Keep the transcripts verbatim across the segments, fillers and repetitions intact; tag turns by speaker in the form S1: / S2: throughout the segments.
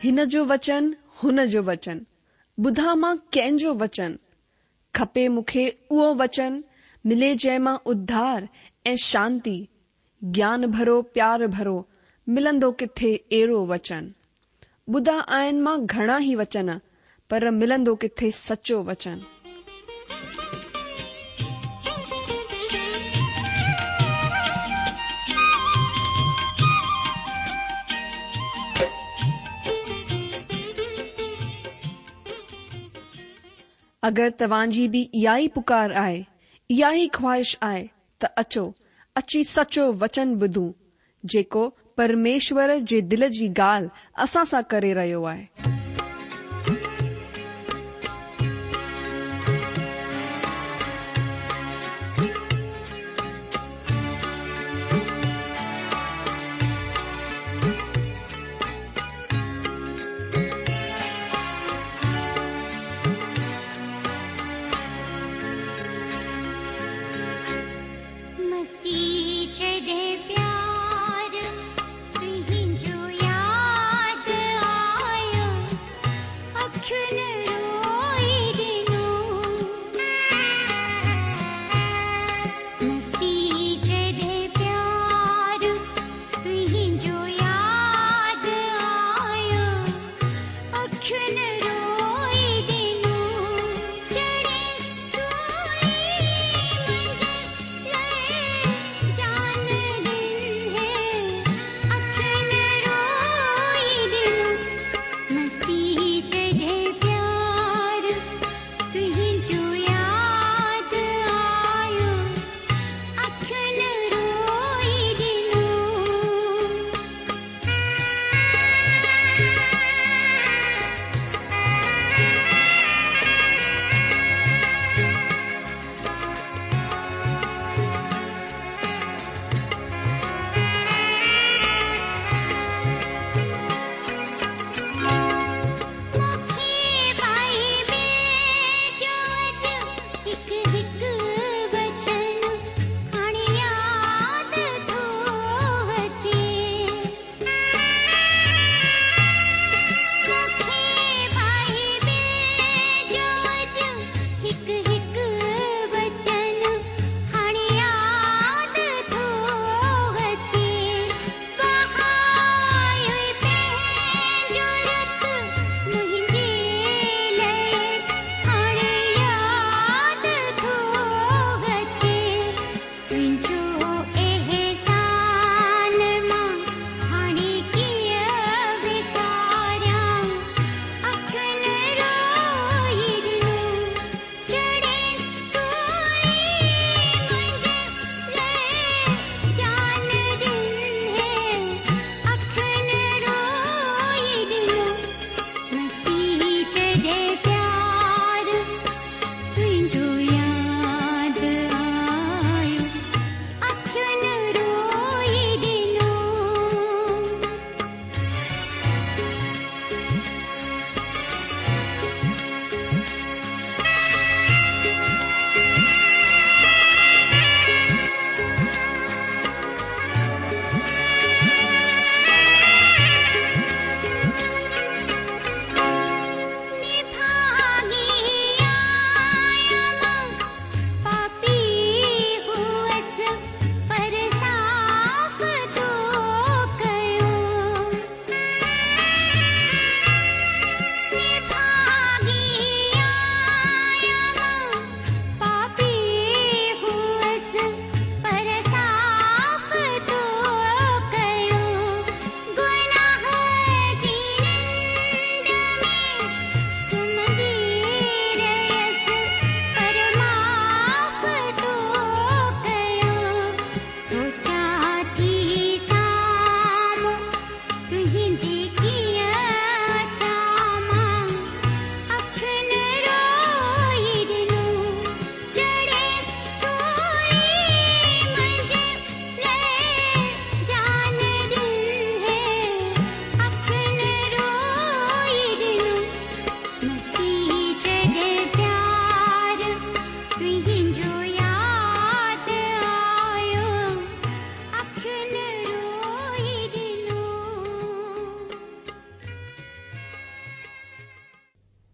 S1: हिन जो वचन हुन जो वचन, ॿुधा मां कंहिंजो वचन, खपे मूंखे उहो वचन, मिले जंहिं मां उद्धार ऐं शांती, ज्ञान भरो प्यार भरो, मिलंदो किथे अहिड़ो वचन। ॿुधा आहिनि मां घणा ई वचन, पर मिलंदो किथे सचो वचन। अगरि तव्हांजी बि इहा ई पुकार आहे, इहा ई ख्वाहिश आहे, त अचो अची सचो वचन ॿुधूं, जेको परमेश्वर जे दिल जी ॻाल्हि असां सां करे रहियो आहे।
S2: प्यार तुझो याद आयो।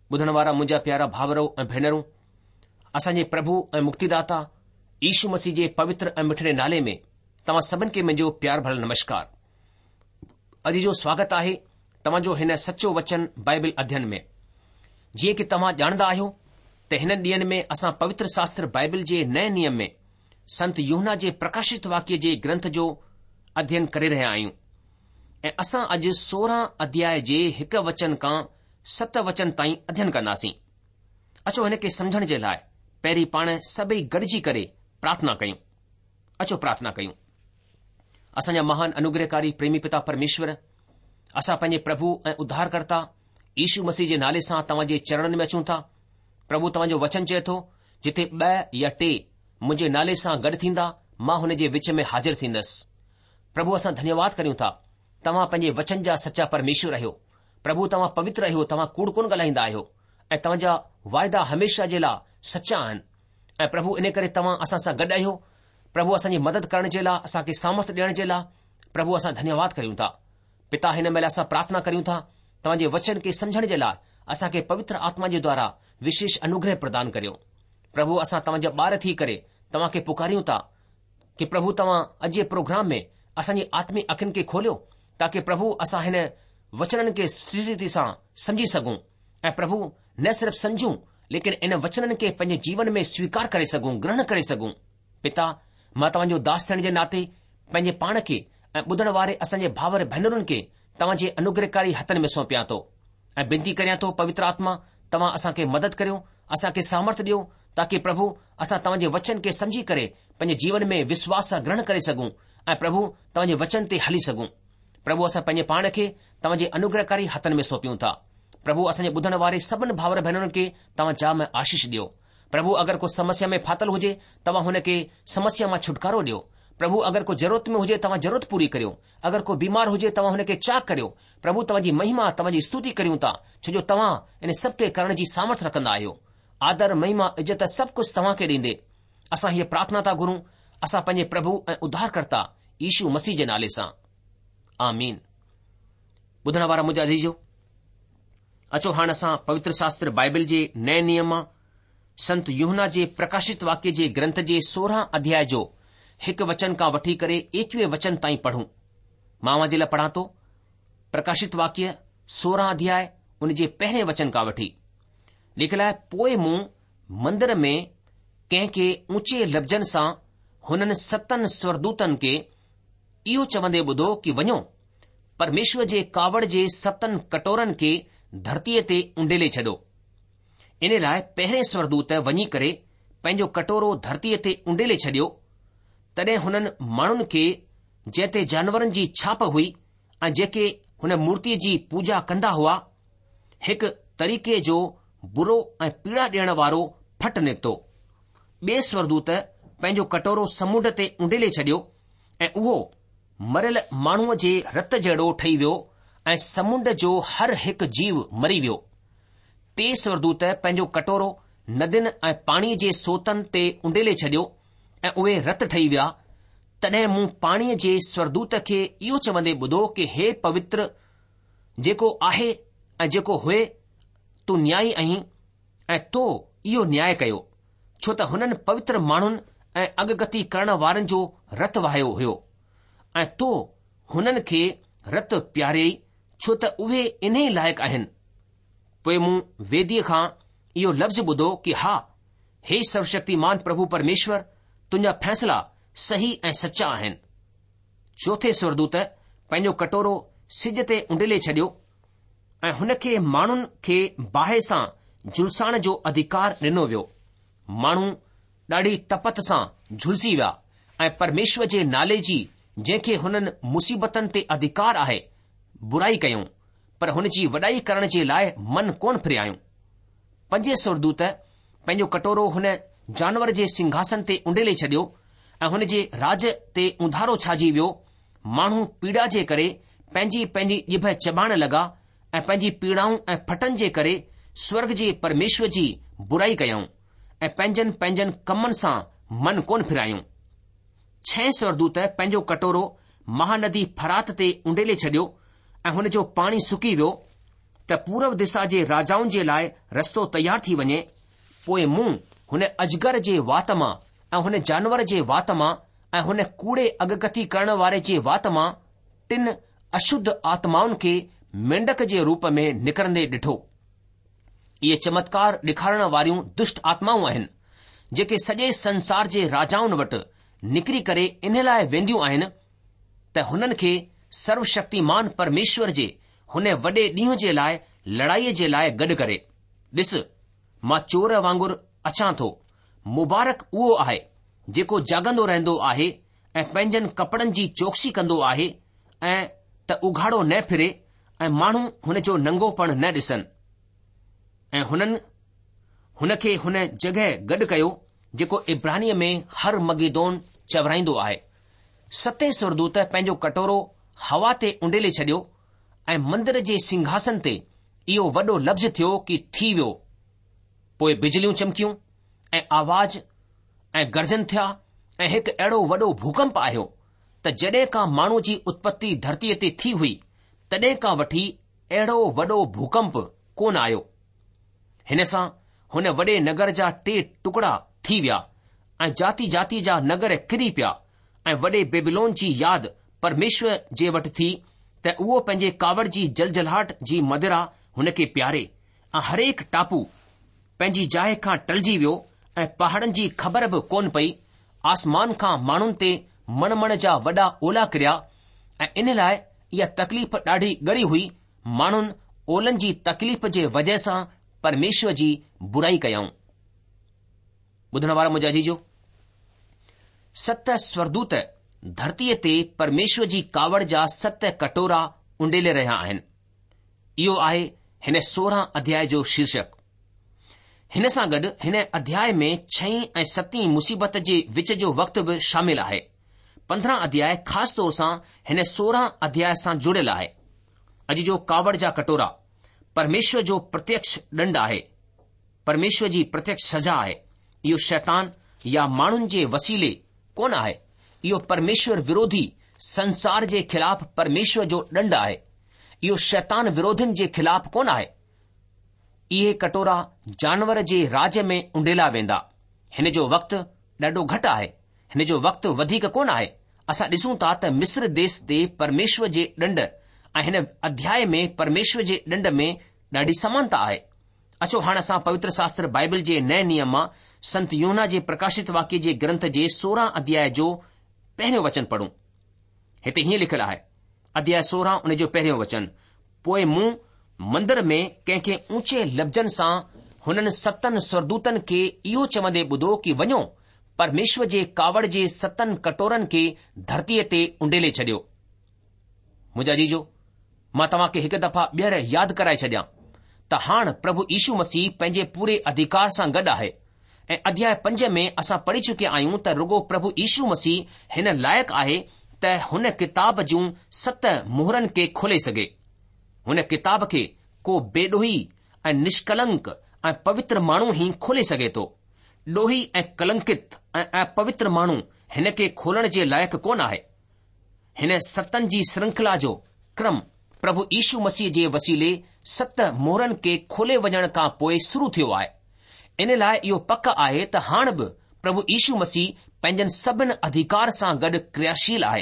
S2: ॿुधण वारा मुंहिंजा प्यारा भाउरो ऐं भेनरूं, असांजे प्रभु ऐं मुक्तिदाता यीशू मसीह जे पवित्र ऐं मिठड़े नाले में तव्हां सभिनि खे मुंहिंजो प्यार भरियल नमस्कार। अॼु जो स्वागत आहे तव्हांजो हिन सचो वचन बाइबल अध्ययन में। जीअं कि तव्हां ॼाणंदा आहियो त हिन ॾींहनि में असां पवित्र शास्त्र बाइबल जे नए नियम में संत यूहन्ना जे प्रकाशित वाक्य जे ग्रंथ जो अध्ययन करे रहिया आहियूं ऐं असां अॼु सोरहं अध्याय जे हिकु वचन खां सत वचन ताईं अध्ययन कंदासीं। अचो हिन खे समझण जे लाइ पहिरीं पाण सभई गॾिजी करे प्रार्थना कयूं। अचो प्रार्थना कयूं। असांजा महान अनुग्रहकारी प्रेमी पिता परमेश्वर, असां पंहिंजे प्रभु ऐं उद्धारकर्ता यीशू मसीह जे नाले सां तव्हांजे चरणनि में अचूं था। प्रभु, तव्हांजो वचन चए थो, जिथे ॿ या टे मुंहिंजे नाले सां गॾु थींदा, मां हुन जे विच में हाज़िर थींदसि। प्रभु, असां धन्यवाद करियूं था, तव्हां पंहिंजे वचन जा सचा परमेश्वर आहियो। प्रभु, तव्हां पवित्र आहियो, तव्हां कूड़ कोन ॻाल्हाईंदा आहियो ऐं तव्हांजा वाइदा हमेशा जे लाइ सचा आहिनि। ऐं प्रभु, इन करे तव्हां असां सां गॾु आहियो। प्रभु, असांजी मदद करण जे लाइ, असांखे सामर्थ ॾियण जे लाइ प्रभु असां धन्यवाद करियूं था। पिता, हिन महिल असां प्रार्थना करियूं था, तव्हांजे वचन खे समझण जे लाइ असांखे पवित्र आत्मा जे द्वारा विशेष अनुग्रह प्रदान करियो। प्रभु, असां तव्हांजा ॿार थी करे तव्हांखे पुकारियूं था कि प्रभु तव्हां अॼु जे प्रोग्राम में असांजी आत्मी अखियुनि खे खोलियो, ताकि प्रभु असां हिन वचननि खे सुठी रीति सां समझी सघूं ऐं प्रभु न सिर्फ़ समझूं, लेकिन इन वचननि खे पंहिंजे जीवन में स्वीकार करे सघूं, ग्रहण करे सघूं। पिता, मां तव्हांजो दास थियण जे नाते पंहिंजे पाण खे ऐं ॿुधण वारे असांजे भाउर भेनरुनि खे तव्हांजे अनुग्रहकारी हथनि में सौंपियां थो ऐं विनती करियां थो, पवित्र आत्मा तव्हां असांखे मदद करियो, असांखे सामर्थ ॾियो, ताकि प्रभु असां तव्हांजे वचन खे समझी करे पंहिंजे जीवन में विश्वास सां ग्रहण करे सघूं ऐं प्रभु तव्हांजे वचन ते हली सघूं। प्रभु, असां पंहिंजे पाण खे तव्हांजे अनुग्रहकारी हथनि में सौंपियूं था। प्रभु, असांजे ॿुधण वारे सभिनी भाउर भेनरुनि खे तव्हां जाम आशीष ॾियो। प्रभु, अगरि को समस्या में फाथल हुजे, तव्हां हुन खे समस्या मां छुटकारो ॾियो। प्रभु, अगरि को ज़रूरत में हुजे, तव्हां ज़रूरत पूरी करियो। अगरि को बीमार हुजे, तव्हां हुन खे चाक करियो। प्रभु, तव्हांजी महिमा, तव्हांजी स्तुति करियूं था, छो जो तव्हां इन सभु खे करण जी सामर्थ रखंदा आहियो। आदर, महिमा, इज़त सभु कुझु तव्हां खे ॾींदे असां हीअ प्रार्थना था घुरूं, असां पंहिंजे प्रभु ऐं उद्धारकर्ता यीशू मसीह जे नाले सां, आमीन। ॿुधण वारा मुंहिंजा अज़ीजो, अचो हाणे असां पवित्र शास्त्र बाइबल जे नए नियम मां संत यूहन्ना जे प्रकाशित वाक्य जे ग्रंथ जे सोरहं अध्याय जो हिकु वचन खां वठी करे एकवीह वचन ताईं पढ़ूं। मां जे लाइ पढ़ां थो प्रकाशित वाक्य सोरहं अध्याय उन जे पहिरें वचन खां वठी। लिखियलु आहे, पोइ मूं मंदर में कंहिंखे ऊचे लफ़्ज़नि सां हुननि सतनि स्वर्गदूतनि खे इहो चवंदे ॿुधो कि वञो, परमेश्वर जे कावड़ जे सतनि कटोरनि खे धरतीअ ते उंडेले छॾो। इन लाइ पहिरें स्वर्गदूत वञी करे पंहिंजो कटोरो धरतीअ ते उंडेले छॾियो। तॾहिं हुननि माण्हुनि खे जंहिं ते जानवरनि जी छाप हुई ऐं जेके हुन मूर्तिअ जी पूजा कंदा हुआ, हिकु तरीक़े जो बुरो ऐं पीड़ा ॾियण वारो फट निकितो। ॿिए स्वर्गदूत पंहिंजो कटोरो समुंड ते उंडेले छॾियो ऐं उहो मरियल माण्हूअ जे रत जहिड़ो ठही वियो ऐं समुंड जो हर हिकु जीव मरी वियो। टे स्वर्गदूत पंहिंजो कटोरो नदियुनि ऐं पाणीअ जे सोतनि ते उंडेले छॾियो ऐं उहे रत ठही विया। तॾहिं मूं पाणीअ जे स्वर्गदूत खे इहो चवंदे ॿुधो कि हे पवित्र जेको आहे ऐं जेको हुए, तूं न्यायी आहीं ऐं तो इहो न्याय कयो, छो त हुननि पवित्र माण्हुनि ऐं अगगती करण वारनि जो रत वहायो हुयो ऐं तो हुननि खे रत प्यारियई, छो त उहे इन्हे लाइक़ आहिनि। पोइ मूं वेदीअ खां इहो लफ़्ज़ ॿुधो कि हा, हे सर्वशक्तिमान प्रभु परमेश्वर, तुंहिंजा फ़ैसला सही ऐं सचा आहिनि। चोथे स्वर्गदूत पंहिंजो कटोरो सिज ते उंडेले छॾियो ऐं हुन खे माण्हुनि खे बाहि सां झुलसाइण जो अधिकार ॾिनो वियो। माण्हू ॾाढी तपत सां झुलसी विया ऐं परमेश्वर जे नाले जी, जंहिंखे हुननि मुसीबतनि ते अधिकार आहे, बुराई कयूं, पर हुन जी वॾाई करण जे लाइ मन कोन फिरियायूं। पंजे स्वर्गदूत पंहिंजो कटोरो हुन जानवर जे सिंघासन ते उंडेले छॾियो ऐं हुन जे राज ते उंधारो छाजी वियो। माण्हू पीड़ा जे करे पंहिंजी पंहिंजी ॼिभ चबाइण लॻा ऐं पंहिंजी पीड़ाऊं ऐं फटनि जे करे स्वर्ग जे परमेश्वर जी बुराई कयूं ऐं पंहिंजनि पंहिंजनि कमनि सां मन कोन फिरायूं। छह स्वर्गदूत पंहिंजो कटोरो महानदी फरात ते उंडेले छॾियो ऐं हुन जो पाणी सुकी वियो। त पूरब दिशा जे राजाउनि जे लाइ रस्तो तयार थी वञे, पोइ मूं हुन अजगर जे वात मां ऐं हुन जानवर जे वात मां ऐं हुन कूड़े अगकथी करण वारे जे वात मां टिन अशुद्ध आत्माउनि खे मेंढक जे रूप में निकिरंदे ॾिठो। इहे चमत्कार ॾेखारण वारियूं दुष्ट आत्माऊं आहिनि जेके सॼे संसार जे राजाउनि वटि निकिरी करे इन लाइ वेंदियूं आहिनि त हुननि खे सर्वशक्तिमान परमेश्वर जे हुन वॾे ॾींहं जे लाइ लड़ाईअ जे लाइ गॾु करे। ॾिस, मां चोर वांगुरु अचां थो। मुबारक उहो आहे जेको जागंदो रहंदो आहे ऐं पंहिंजनि कपड़नि जी चौकसी कंदो आहे ऐं त उघाड़ो न फिरे ऐं माण्हू हुन जो नंगोपण न ॾिसनि। ऐं हुननि हुन खे हुन जॻहि गॾु कयो जेको इब्रानीअ में हर मगीदोन चवराईंदो आहे। सतें सुरदूत पंहिंजो कटोरो हवा ते उंडेले छॾियो ऐं मंदर जे सिंघासन ते इहो वॾो लफ़्ज़ थियो कि थी वियो। पोइ बिजलियूं चमकियूं ऐं आवाज़ ऐं गर्जन थिया ऐं हिकु अहिड़ो वॾो भूकंप आयो त जॾहिं का माण्हू जी उत्पत्ति धरतीअ ते थी हुई तॾहिं खां वठी अहिड़ो वॾो भूकंप कोन आयो। हिन सां हुन वॾे नगर जा टे टुकड़ा थी विया ऐं जाति जाति जा नगर किरी पिया ऐं वॾे बेबीलोन जी यादि परमेश्वर जे वटि थी त उहो पंहिंजे कावड़ जी जलजलाहट जी मदिरा हुन खे प्यारे ऐं हरेक टापू पंहिंजी जाइ खां टलिजी वियो ऐं पहाड़नि जी ख़बर बि कोन पई। आसमान खां माण्हुनि ते मणमण जा वॾा ओला किरिया ऐं इन लाइ इहा तकलीफ़ ॾाढी ॻरी हुई। माण्हुनि ओलनि जी तकलीफ़ जे वजह सां परमेश्वर जी बुराई कयाऊं। ॿुधण वारा मुंहिंजा जीजो, सत स्वर्गदूत धरतीअ ते परमेश्वर जी कावड़ जा सत कटोरा उंडेले रहिया आहिनि। इहो आहे हिन सोरहं अध्याय जो शीर्षक। हिन सां गॾु हिन अध्याय में छहीं ऐं सतीं मुसीबत जे विच जो वक़्तु बि शामिल आहे। पंद्रहं अध्याय ख़ासि तौर सां हिन सोरहं अध्याय सां जुड़ियल आहे। अॼु जो कावड़ जा कटोरा परमेश्वर जो प्रत्यक्ष दंड आहे, परमेश्वर जी प्रत्यक्ष सज़ा आहे। इहो शैतान या माण्हुनि जे वसीले कोन आहे, इहो परमेश्वर विरोधी संसार जे ख़िलाफ़ परमेश्वर जो दंड आहे। इहो शैतान विरोधियुनि जे ख़िलाफ़ कोन आहे। इहे कटोरा जानवर जे राज में उंडेला वेंदा। हिन जो वक़्तु ॾाढो घटि आहे, हिन जो वक़्तु वधीक कोन आहे। असां ॾिसूं था त मिस्र देश ते परमेश्वर जे दंड ऐं हिन अध्याय में परमेश्वर जे दंड में ॾाढी समानता आहे। अचो हाणे असां पवित्र शास्त्र बाइबल जे नए नियम मां संत यूहन्ना जे प्रकाशित वाक्य जे ग्रंथ जे सोरहं अध्याय जो पहिरियों वचन पढ़ूं। हिते हीअं लिखियलु आहे, अध्याय सोरहं उन जो पहिरियों वचन, पोइ मूं मंदर में कंहिंखे ऊचे लफ़्ज़नि सां हुननि सतनि स्वर्गदूतनि खे इहो चवंदे ॿुधो कि वञो परमेश्वर जे कावड़ जे सतनि कटोरनि खे धरतीअ ते उंडेले छॾियो। मुंहिंजा जीजो, मां तव्हां खे हिकु दफ़ा ॿीहर यादि कराए छॾियां त हाणे प्रभु यीशू मसीह पंहिंजे पूरे अधिकार सां गॾु आहे ऐं अध्याय पंज में असां पढ़ी चुकिया आहियूं त रुगो प्रभु यीशू मसीह हिन लाइक़ु आहे त हुन किताब जूं सत मुहरनि खे खोले सघे। हुन किताब खे को बेॾोही ऐं निष्कलंक ऐं पवित्र माण्हू ई खोले सघे थो। ॾोही ऐं कलंकित ऐं अपवित्र माण्हू हिन खे खोलण जे लाइक़ु कोन आहे। हिन सतनि जी श्रृंखला जो क्रम प्रभु यीशू मसीह जे वसीले सत मोहरनि खे खोले वञण खां पोइ शुरू थियो आहे। इन लाइ इहो पक आहे त हाणे बि प्रभु यीशू मसीह पंहिंजनि सभिनि अधिकार सां गॾु क्रियाशील आहे।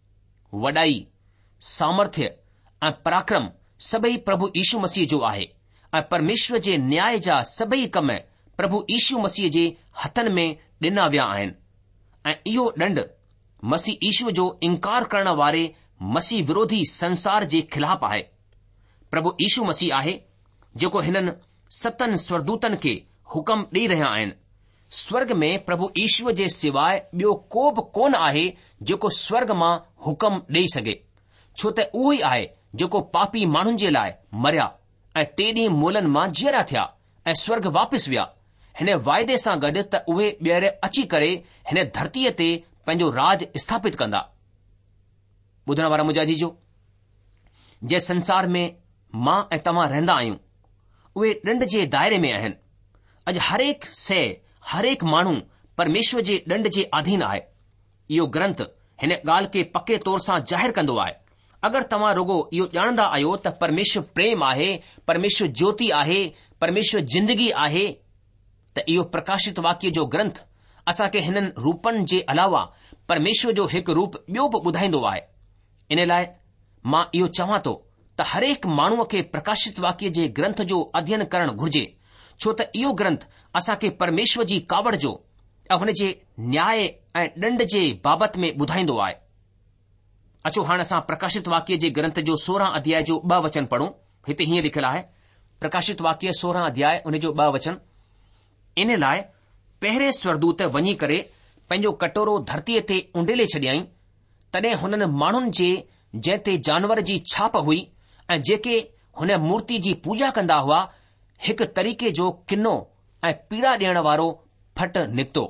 S2: वॾाई, सामर्थ्य ऐं पराक्रम सभई प्रभु यीशू मसीह जो आहे ऐं परमेश्वर जे न्याय जा सभई कम प्रभु यीशू मसीह जे हथनि में ॾिना विया आहिनि ऐं इहो दंड मसीह यीशू जो इनकार करण वारे मसीह विरोधी संसार जे ख़िलाफ़ आहे। प्रभु यीशू मसीह आहे जेको हिननि सतनि स्वर्गदूतनि खे हुकम ॾेई रहिया आहिनि। स्वर्ग में प्रभु ईश्वर जे सवाइ ॿियो को बि कोन आहे जेको स्वर्ग मां हुकम ॾेई सघे, छो त उहो ई आहे जेको पापी माण्हुनि जे लाइ मरिया ऐं टे ॾींहं मोलनि मां जीअरा थिया ऐं स्वर्ग वापसि विया हिन वाइदे सां गॾु त उहे ॿीहर अची करे हिन धरतीअ ते पंहिंजो राज स्थापित कंदा। ॿुधण वारा मुंहिंजा जीजो, जंहिं संसार में मां ऐं तव्हां रहंदा आहियूं उहे ॾंड जे दायरे में आहिनि। अॼु हरेक शइ, हरेक माण्हू परमेश्वर जे ॾंड जे अधीन आहे। इहो ग्रंथ हिन ॻाल्हि खे पके तौर सां ज़ाहिरु कंदो आहे। अगरि तव्हां रुगो इहो ॼाणंदा आहियो त परमेश्वर प्रेम आहे, परमेश्वर ज्योति आहे, परमेश्वर जिंदगी आहे, त इहो प्रकाशित वाक्य जो ग्रंथ असां खे हिननि रूपनि जे अलावा परमेश्वर जो हिकु रूप ॿियो बि ॿुधाईंदो आहे। इन लाइ मां इहो चवां थो त हरेक माण्हूअ खे प्रकाशित वाक्य जे ग्रंथ जो अध्ययन करणु घुर्जे, छो त इहो ग्रंथ असां खे परमेश्वर जी कावड़ जो ऐं हुन जे न्याय ऐं ॾंड जे बाबति में ॿुधाईंदो आहे। अचो हाणे असां प्रकाशित वाक्य जे ग्रंथ जो सोरहं अध्याय जो ॿ वचन पढ़ूं। हिते हीअं लिखियलु आहे, प्रकाशित वाक्य सोरहं अध्याय उन जो ॿ वचन, इन लाइ पहिरें स्वर्गदूत वञी करे पंहिंजो कटोरो धरतीअ ते उंडेले छॾियईं। तॾहिं हुननि माण्हुनि जे जंहिं ते जानवर जी छाप हुई ऐं जेके हुन मूर्ति जी पूॼा कंदा हुआ, हिकु तरीक़े जो किनो ऐं पीड़ा ॾियण वारो फट निकितो।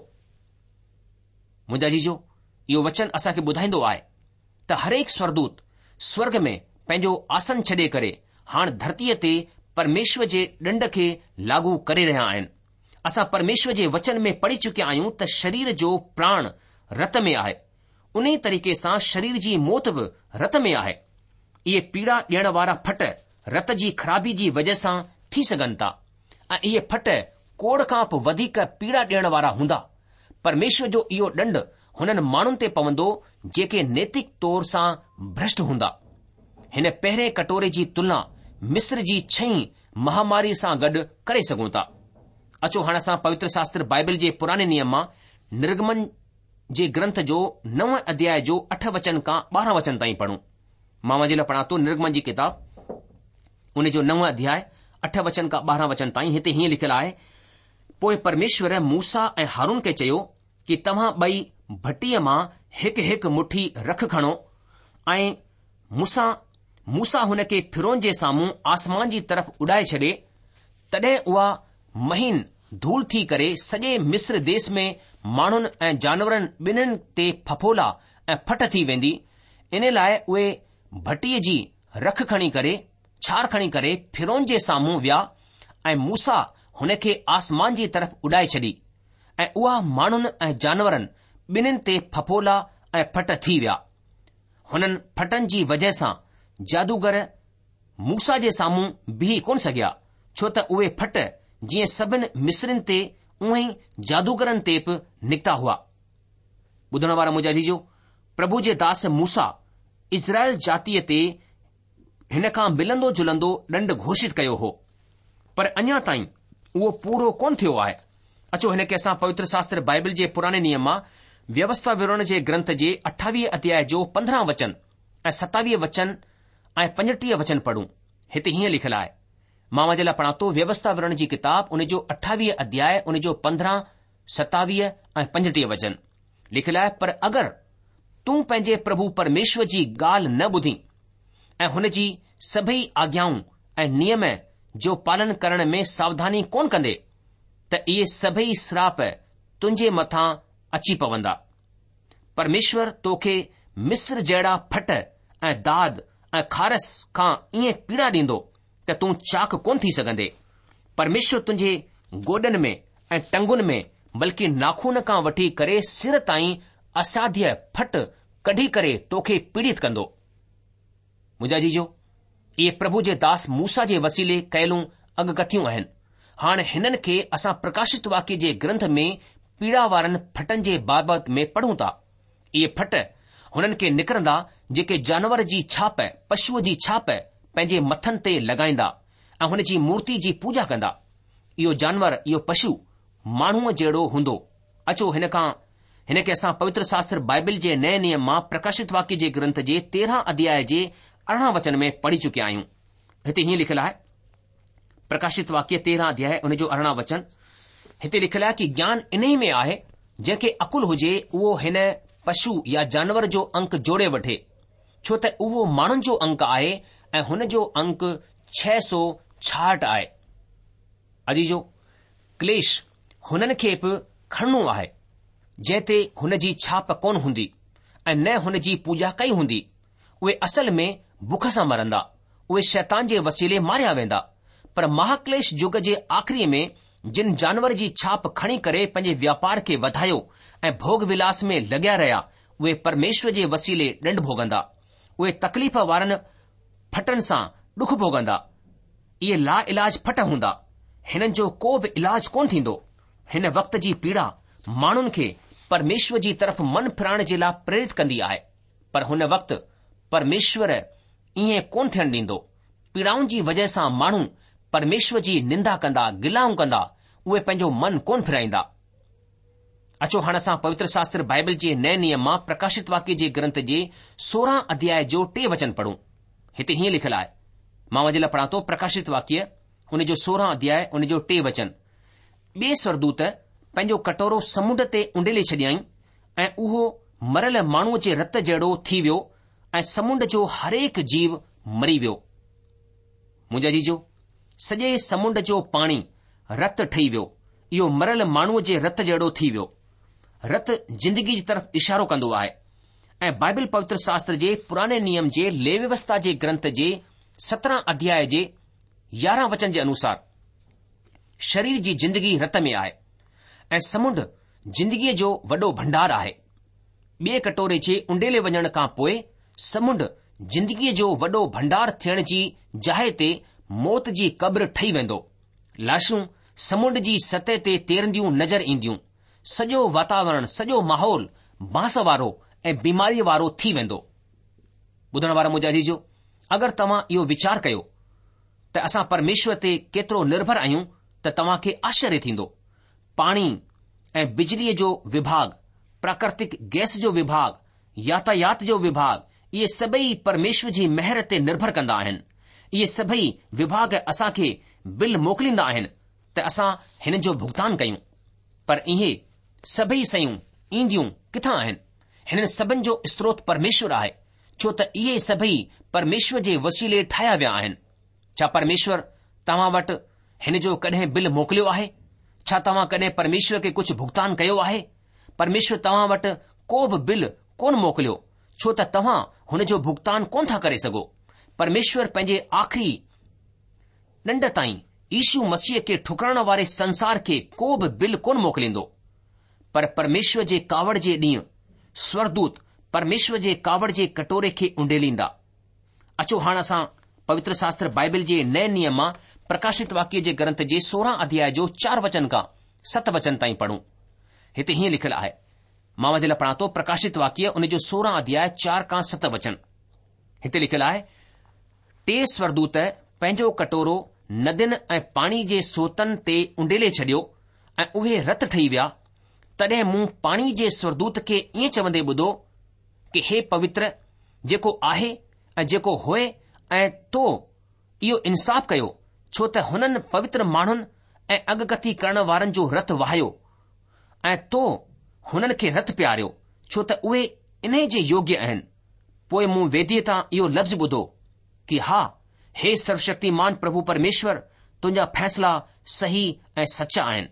S2: मुंहिंजा जीजो, इहो वचन असां खे ॿुधाईंदो आहे त हरेक स्वर्गदूत स्वर्ग में पंहिंजो आसन छॾे करे हाणे धरतीअ ते परमेश्वर जे ॾंड खे लागू करे रहिया आहिनि। असां परमेश्वर जे वचन में पढ़ी चुकिया आहियूं त शरीर जो प्राण रत में आहे, उन ई तरीक़े सां शरीर जी मौत बि रत में आहे। इहे पीड़ा ॾियण वारा फट रत जी ख़राबी जी वजह सां थी सघनि था ऐं इहे फट कोड़ खां बि वधीक पीड़ा ॾियण वारा हूंदा। परमेश्वर जो इहो ॾंड हुननि माण्हुनि ते पवंदो जेके नैतिक तौर सां भ्रष्ट हूंदा। हिन पहिरें कटोरे जी तुलना मिस्र जी छहीं महामारी सां गॾु करे सघूं था। अचो हाणे असां पवित्र शास्त्र बाइबल जे पुराने नियम मां निर्गमन जे ग्रंथ जो नव अध्याय जो अठ वचन खां ॿारहं वचन ताईं पढ़ूं। मां वञे लाइ पढ़ां थो निर्गमन जी किताब उन जो नव अध्याय अठ वचन खां ॿारहं वचन ताईं। हिते हीअं लिखियलु आहे, पोइ परमेश्वर मूसा ऐं हारून खे चयो कि तव्हां ॿई भटीअ मां हिकु हिकु मुठी रख खणो ऐं मूसा मूसा हुन खे फिरोन जे साम्हूं आसमान जी तरफ़ उॾाए छॾे। तॾहिं उहा महीन धूल थी करे सॼे मिस्र देश में माण्हुनि ऐं जानवरनि ॿिन्हिनि ते फफोला ऐं फट थी वेंदी। इन लाइ उहे भटीअ जी रख खणी करे छार खणी करे फिरोन जे साम्हूं विया ऐं मूसा हुन खे आसमान जी तरफ़ उॾाए छॾी ऐं उहा माण्हुनि ऐं जानवरनि ॿिन्हिनि ते फफोला ऐं फट थी विया। हुननि फटनि जी वजह सां जादूगर मूसा जे साम्हूं बीह कोन सघिया, छो त उहे फट जीअं सभिनि मिस्रिन ते उहे ई जादूगरनि ते बि निकिता हुआ। ॿुधण वारा मुंहिंजा जीजो, प्रभु जे दास मूसा इज़राइल जातीअ ते हिन खां मिलंदो जुलंदो ॾंड घोषित कयो हो, पर अञा ताईं उहो पूरो कोन थियो आहे। अचो हिन खे असां पवित्र शास्त्र बाइबल जे पुराने नियम मां व्यवस्था विवरण जे ग्रंथ जे अठावीह अध्याय जो पंद्रहं वचन ऐं सतावीह वचन ऐं पंजटीह वचन पढ़ूं। हिते हीअं लिखियलु आहे, मां वञे लाइ पढ़ां थो व्यवस्था विवरण जी किताब उन जो अठावीह अध्याय उन जो पंद्रहं सतावीह ऐं पंजटीह वचन लिखियलु आहे, पर अगरि तूं पंहिंजे प्रभु परमेश्वर जी ॻाल्हि न ॿुधी ऐं हुन जी सभई आज्ञाऊं ऐं नियम जो पालन करण में सावधानी कोन कंदे, त इहे सभई श्राप तुंहिंजे मथां अची पवंदा। परमेश्वर तोखे मिस्र जहिड़ा फट ऐं दाद ऐं खारस खां ईअं पीड़ा ॾींदो त तूं चाक कोन थी सघंदे। परमेश्वर तुंहिंजे गोॾनि में ऐं टंगुनि में बल्कि नाखून खां वठी करे सिर ताईं असाध्य फट कढी करे तोखे पीड़ित कंदो। मुंहिंजा जीजो, इहे प्रभु जे दास मूसा जे वसीले कयलूं अगकथियूं आहिनि। हाणे हिननि खे असां प्रकाशित वाक्य जे ग्रंथ में पीड़ा वारनि फटनि जे बाबति में पढ़ूं था। इहे फट हुननि खे निकिरंदा जेके जानवर जी छाप पशुअ जी छाप पंहिंजे मथनि ते लॻाईंदा ऐं हुन जी मूर्ति जी पूॼा कंदा। इहो जानवर, इहो पशु माण्हूअ जहिड़ो हूंदो। अचो हिन खां हिन खे असां पवित्र शास्त्र बाइबल जे नए नियम मां प्रकाशित वाक्य जे ग्रंथ जे तेरहं अध्याय जे अरिड़हं वचन में पढ़ी चुकिया आहियूं। हिते हीअं लिखियलु आहे, प्रकाशित वाक्य तेरहं अध्याय उन जो अरिड़हं वचन। हिते लिखियलु आहे कि ज्ञान इन ई में आहे, जंहिंखे अकुल हुजे उहो हिन पशु या जानवर जो अंक जोड़े वठे, छो त उहो माण्हुनि जो अंक आहे ऐं हुन जो अंक छह सौ छाहठि आहे। अजीजो, क्लेश हुननि खे बि खणणो आहे जंहिं ते हुन जी छाप कोन हूंदी ऐं न हुन जी पूॼा कई हूंदी। उहे असल में बुख सां मरंदा, उहे शैतान जे वसीले मारिया वेंदा। पर महाक्लेश युग जे आख़िरीअ में जिन जानवर जी छाप खणी करे पंहिंजे व्यापार खे वधायो ऐं भोग विलास में लॻिया रहिया, उहे परमेश्वर जे वसीले ॾंड भोगंदा। उहे तकलीफ़ वारनि फटनि सां ॾुख भोगंदा। इहे ला इलाज फट हूंदा। हिननि जो को बि इलाज कोन थींदो। हिन वक़्त जी पीड़ा माण्हुनि खे परमेश्वर जी तरफ़ मन फिराइण जे लाइ प्रेरित कंदी आहे, पर हुन वक़्त परमेश्वर ईअं कोन थियणु ॾींदो। पीड़ाउनि जी वजह सां माण्हू परमेश्वर जी निंदा कंदा, गिलाऊं कंदा, उहे पंहिंजो मन कोन फिराईंदा। अचो हाणे असां पवित्र शास्त्र बाइबल जे नए नियम मां प्रकाशित वाक्य जे ग्रंथ जे सोरहं अध्याय जो टे वचन पढ़ूं। हिते हीअं लिखियलु आहे, मां वञे लाइ पढ़ां थो प्रकाशित वाक्य उन जो सोरहं अध्याय उन जो टे वचन। ॿिए स्वर्गदूत पंहिंजो कटोरो समुंड ते उंडेले छॾियईं ऐं उहो मरियल माण्हूअ जे रत जहिड़ो थी वियो ऐं समुंड जो हरेक जीव मरी वियो। मुंहिंजा जीजो, सॼे समुंड जो पाणी रत ठही वियो। इहो मरियल माण्हूअ जे रत जहिड़ो थी वियो। रत जिंदगी जी तरफ़ इशारो कंदो आहे ऐं बाइबल पवित्र शास्त्र जे पुराने नियम जे लेवी व्यवस्था जे ग्रंथ जे सत्रहं अध्याय जे यारहं वचन जे अनुसार शरीर जी जिंदगी रत में आहे ऐं समुंड जिंदगीअ जो वॾो भंडार आहे। ॿिए कटोरे जे उंडेले वञण खां पोइ समुंड जिंदगीअ जो वॾो भंडार थियण जी जाइ ते मौत जी क़ब्र ठही वेंदो। लाशूं समुंड जी सतह ते तेरंदियूं नज़र ईंदियूं। सॼो वातावरण, सॼो माहौल बांस वारो ऐं बीमारीअ वारो थी वेंदो। ॿुधण वारा मुंहिंजा जीजो, अगरि तव्हां इहो वीचार कयो त असां परमेश्वर ते केतिरो निर्भर आहियूं त तव्हां खे आश्चर्य थींदो। पाणी ऐं बिजलीअ जो विभाग, प्राकृतिक गैस जो विभाग, यातायात जो विभाग, इहे सभई परमेश्वर जी महर ते निर्भर कंदा आहिनि। इहे सभई विभाग असां खे बिल मोकिलींदा आहिनि त असां हिन जो भुगतान कयूं। पर इहे सभई शयूं ईंदियूं किथां आहिनि? हिननि सभिनि जो स्त्रोत परमेश्वर आहे, छो त इहे सभई परमेश्वर जे वसीले ठाहिया विया आहिनि। छा परमेश्वर तव्हां वटि हिन जो कॾहिं बिल मोकिलियो आहे? छा तव्हां कॾहिं परमेश्वर खे कुझु भुगतान कयो आहे? परमेश्वर तव्हां वटि को बि बिल कोन मोकिलियो, छो त तव्हां हुन जो भुगतान कोन था करे सघो। परमेश्वर पंहिंजे आख़िरी ॾंड ताईं यीशू मसीह खे ठुकराइण वारे संसार खे को बि बिल कोन मोकिलींदो। पर परमेश्वर जे कावड़ जे ॾींहुं स्वर्गदूत परमेश्वर जे कावड़ जे कटोरे खे उंडेलींदा। अचो हाणे असां पवित्र शास्त्र बाइबल जे नए नियम मां प्रकाशित वाक्य जे ग्रंथ जे सोरहं अध्याय जो चार वचन खां सत वचन ताईं पढ़ूं। हिते हीअं लिखियलु आहे, मां वञे लाइ पढ़ां थो प्रकाशित वाक्य उन जो सोरहं अध्याय चार खां सत वचन। हिते लिखियलु आहे, टे स्वर्गदूत पंहिंजो कटोरो नदियुनि ऐं पाणी जे सोतनि ते उंडेले छॾियो ऐं उहे रत ठही विया। तॾहिं मूं पाणी जे स्वर्गदूत खे ईअं चवंदे ॿुधो कि हे पवित्र जेको आहे ऐं जेको होए ऐं तो इहो इंसाफ़ कयो, छो त हुननि पवित्र माण्हुनि ऐं अगकथी करण वारनि जो रत वहायो ऐं तो हुननि खे रत पियारियो, छो त उहे इन जे योग्य आहिनि। पोइ मूं वेदीअ तां इहो लफ़्ज़ ॿुधो कि हा, हे सर्वशक्तिमान प्रभु परमेश्वर, तुंहिंजा फ़ैसला सही ऐं सचा आहिनि।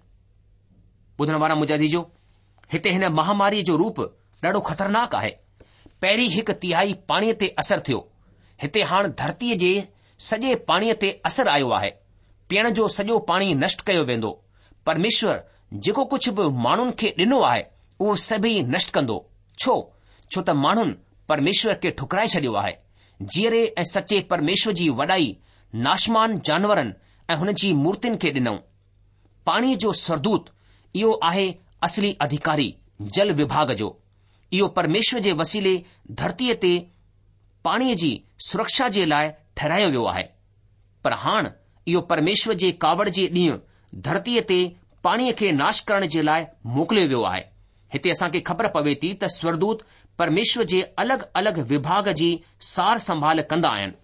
S2: ॿुधण वारा मुंहिंजा दीजो, हिते हिन महामारीअ जो रूप ॾाढो ख़तरनाक आहे। पहिरीं हिकु तिहाई पाणीअ ते असर थियो। हिते हाणे धरतीअ जे सॼे पाणीअ ते असर आयो आहे। पीअण जो सॼो पाणी नष्ट कयो वेंदो। परमेश्वर जेको कुझु बि माण्हुनि खे ॾिनो आहे उहो सभई नष्ट कंदो। छो छो त माण्हुनि परमेश्वर खे ठुकराए छॾियो आहे। जीअरे ऐं सचे परमेश्वर जी वॾाई नाशमान जानवरनि ऐं हुन जी मूर्तियुनि खे ॾिनऊं। पाणीअ जो स्वर्गदूत इहो आहे असली अधिकारी जल विभाग जो। इहो परमेश्वर जे वसीले धरतीअ ते पाणीअ जी सुरक्षा जे लाइ ठहिरायो वियो आहे। पर हाणे इहो परमेश्वर जे कावड़ जे ॾींहुं धरतीअ ते पाणीअ खे नाश करण जे लाइ मोकिलियो वियो आहे। हिते असांखे ख़बर पवे थी त स्वर्गदूत परमेश्वर जे अलॻि अलॻि विभाग जी सार संभाल कंदा आहिनि।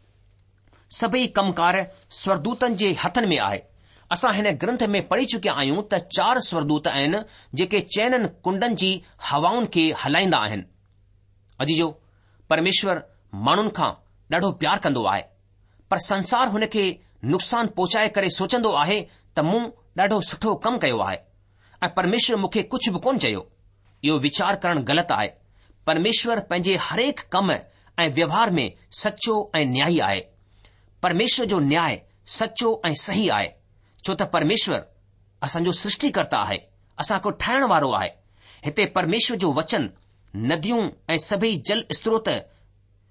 S2: सभई कमकार स्वर्गदूतनि जे हथनि में आहे। असां हिन ग्रंथ में पढ़ी चुकिया आहियूं त चार स्वर्गदूत आहिनि जेके चइननि कुंडनि जी हवाउनि खे हलाईंदा आहिनि। अजीजो, परमेश्वर माण्हुनि खां ॾाढो प्यार कंदो आहे, पर संसार हुन खे नुक़सान पहुचाए करे सोचंदो आहे त मूं ॾाढो सुठो कमु कयो आहे ऐं परमेश्वर मूंखे कुझु बि कोन चयो। इहो वीचार करणु ग़लति आहे। परमेश्वर पंहिंजे हरेक कम ऐं व्यवहार में सचो ऐं न्यायी आहे। परमेश्वर जो न्याय सचो ऐं सही आहे, छो त परमेश्वर असांजो सृष्टिकर्ता आहे, असांखे ठाहिण वारो आहे। हिते परमेश्वर जो वचन नदियूं ऐं सभई जल स्त्रोत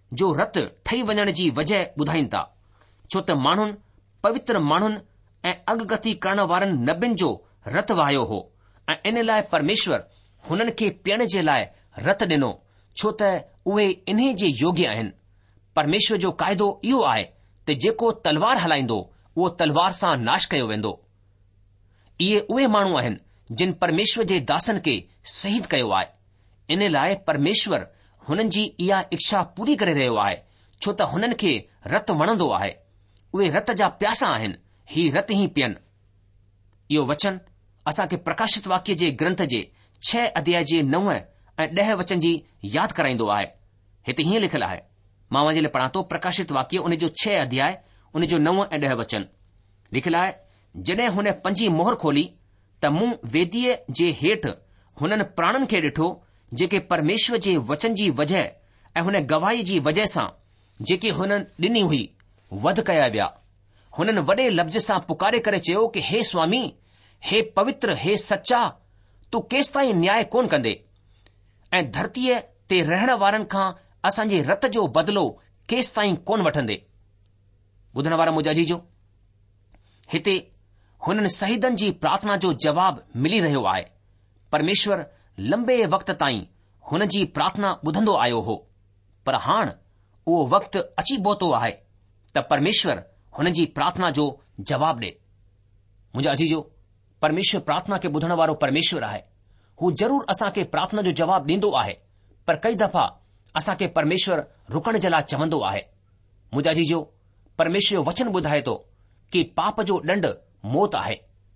S2: जो रत ठही वञण जी वजह ॿुधाइनि था, छो त माण्हुनि पवित्र माण्हुनि ऐं अॻगति करण वारनि नबियुनि जो रत वहायो हो ऐं इन लाइ परमेश्वर हुननि खे पीअण जे लाइ रत ॾिनो, छो त उहे इन्हे जे योग्य आहिनि। परमेश्वर जो क़ाइदो इहो आहे त जेको तलवार हलाईंदो उहो तलवार सां नाश कयो वेंदो। इहे उहे माण्हू आहिनि जिन परमेश्वर जे दासनि खे शहीद कयो आहे। इन लाइ परमेश्वर हुननि जी इहा इच्छा पूरी करे रहियो आहे, छो त हुननि खे रत वणंदो आहे। उहे रत जा प्यासा आहिनि, ही रत ई पीअनि। इहो वचन असां खे प्रकाशित वाक्य जे ग्रंथ जे छह अध्याय जे नव ऐं ॾह वचन जी यादि कराईंदो आहे। हिते हीअं लिखियलु आहे, मां वञे लाइ पढ़ां थो प्रकाशित वाक्य उन जो छह अध्याय उन जो नव ऐं ॾह वचन लिखियलु आहे। जॾहिं हुन पंजी मोहर खोली त मूं वेदीअ जे हेठि हुननि प्राणनि खे ॾिठो जेके परमेश्वर जे वचन जी वजह ऐं हुन गवाही जी वजह सां जेके हुननि ॾिनी हुई वध कया विया। हुननि वॾे लफ़्ज़ सां पुकारे करे चयो कि हे स्वामी, हे पवित्र, हे सच्चा, तूं केसि ताईं न्याय कोन कंदे ऐं धरतीअ ते रहण वारनि खां असांजे रत जो बदिलो केसि ताईं कोन वठंदे। ॿुधण वारा मुंहिंजा जीजो, हिते हुननि शहीदनि जी प्रार्थना जो जवाबु मिली रहियो आहे। परमेश्वर लंबे वक़्त ताईं हुन जी प्रार्थना ॿुधंदो आयो हो, पर हाणे उहो वक़्तु अची पहुतो आहे त परमेश्वर हुन जी प्रार्थना जो जवाबु ॾे। मुंहिंजा अजीजो, परमेश्वर प्रार्थना खे ॿुधण वारो परमेश्वर आहे। हू ज़रूर असां खे प्रार्थना जो जवाबु ॾींदो आहे, पर कई दफ़ा असां खे परमेश्वर रुकण जे लाइ चवंदो आहे। मुंहिंजा अजीजो, परमेश्वर वचन ॿुधाए थो कि पाप जो ॾंड मौत आहे।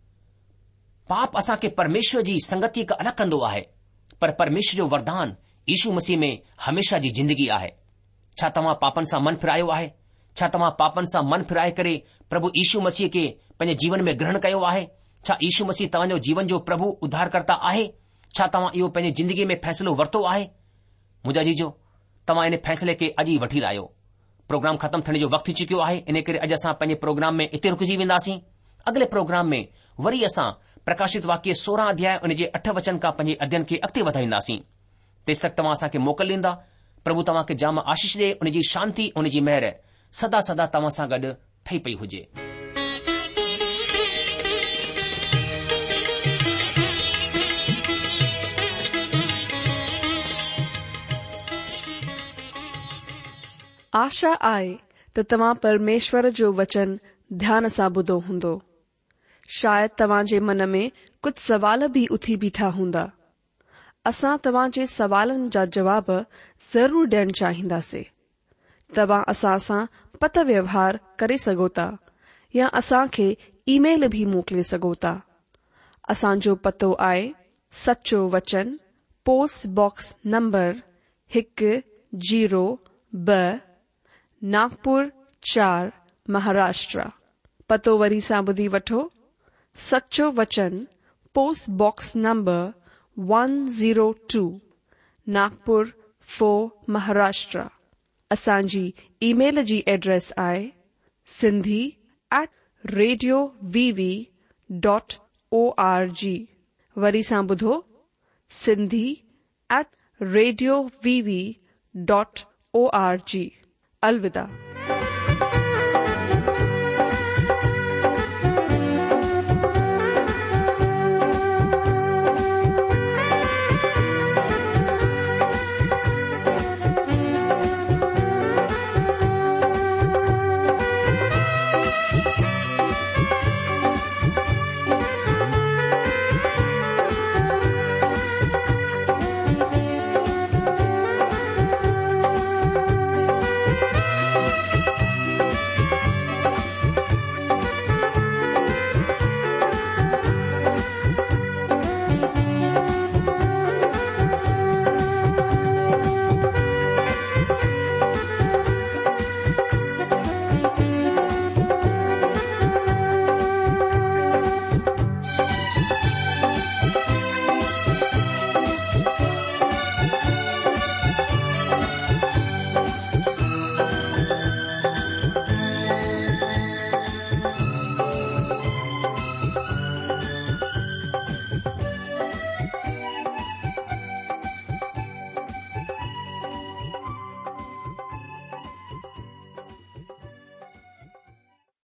S2: पाप असां खे परमेश्वर जी संगति खां अलॻि कंदो आहे, पर परमेश्वर जो वरदान यीशु मसीह में हमेशा जी जिंदगी आहे। छा तव्हां पापनि सां मन फिरायो आहे? छा तव्हां पापनि सां मन फिराए करे प्रभु यीशु मसीह खे पंहिंजे जीवन में ग्रहण कयो आहे? छा यीशु मसीह तव्हांजो जीवन जो प्रभु उद्धारकर्ता आहे? छा तव्हां इहो पंहिंजे जिंदगी में फ़ैसिलो वरितो आहे? मुंहिंजा जीजो, तव्हां इन फ़ैसिले खे अॼु ई वठी लाहियो। प्रोग्राम ख़तमु थियण जो वक़्तु थी चुकियो आहे, इन करे अॼु असां पंहिंजे प्रोग्राम में हिते रुकिजी वेंदासीं। अॻिले प्रोग्राम में वरी असां प्रकाशित वाक्य सोरहं अध्याय उन जे अठ वचन खां पंहिंजे अध्ययन खे अॻिते वधाईंदासीं। तेसि तक तव्हां असांखे मोकल ॾींदा। प्रभु तव्हां खे जाम आशीष ॾे। उन जी शांती, उन जी महिर सदा सदा तव्हां सां गॾु ठही पई हुजे।
S1: आशा आहे त तव्हां परमेश्वर जो वचन ध्यान सां ॿुधो हूंदो। शायदि तव्हां जे मन में कुझु सवाल बि उथी बीठा हूंदा। असां तव्हां जे सवालनि जा जवाब ज़रूर ॾियणु चाहींदासीं। तव्हां असां सां पत व्यवहार करे सघो था या असां खे ईमेल भी मोकिले सघो था। असांजो पतो आहे सचो वचन, पोस्ट बॉक्स नंबर हिकु जीरो ब नागपुर चार, महाराष्ट्र। पतो वरी सां ॿुधी वठो। सचो वचन, post box number one zero two, Nagpur four, Maharashtra. असांजी ईमेल जी एड्रेस आहे Sindhi at radio VV dot O R G. वरी सां ॿुधो, Sindhi at radio VV dot O R G. अलविदा।